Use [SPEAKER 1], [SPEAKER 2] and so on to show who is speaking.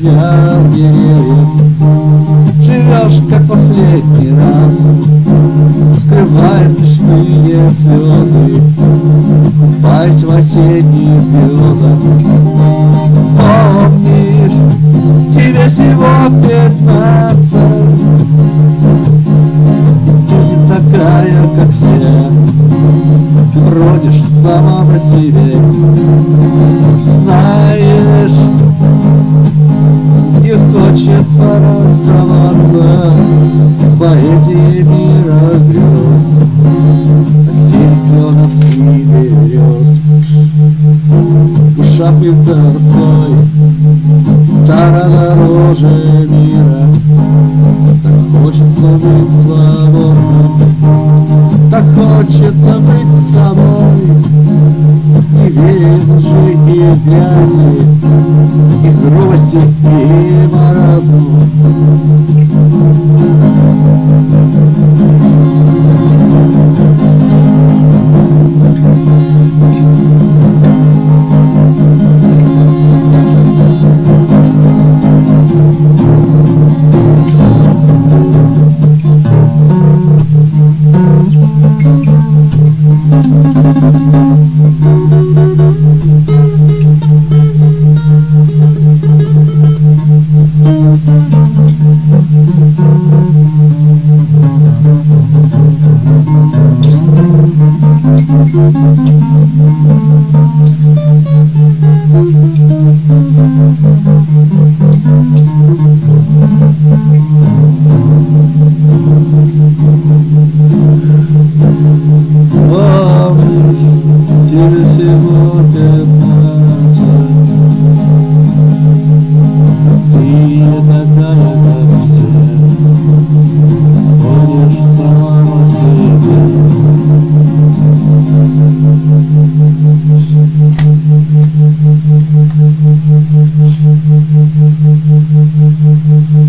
[SPEAKER 1] ветвях деревьев. Живешь, как последний раз, скрывая смешные слезы, купаясь в осенних звездах. Помнишь, тебе всего 15, ты не такая, как все, ты бродишь сама по себе. Знаешь, не хочется расставаться с поэзиями разгрез, стеклянных и берез. Душа певцой, тара дороже мира. Так хочется быть свободным, так хочется быть собой, не верить лжи и грязи, и грубости, и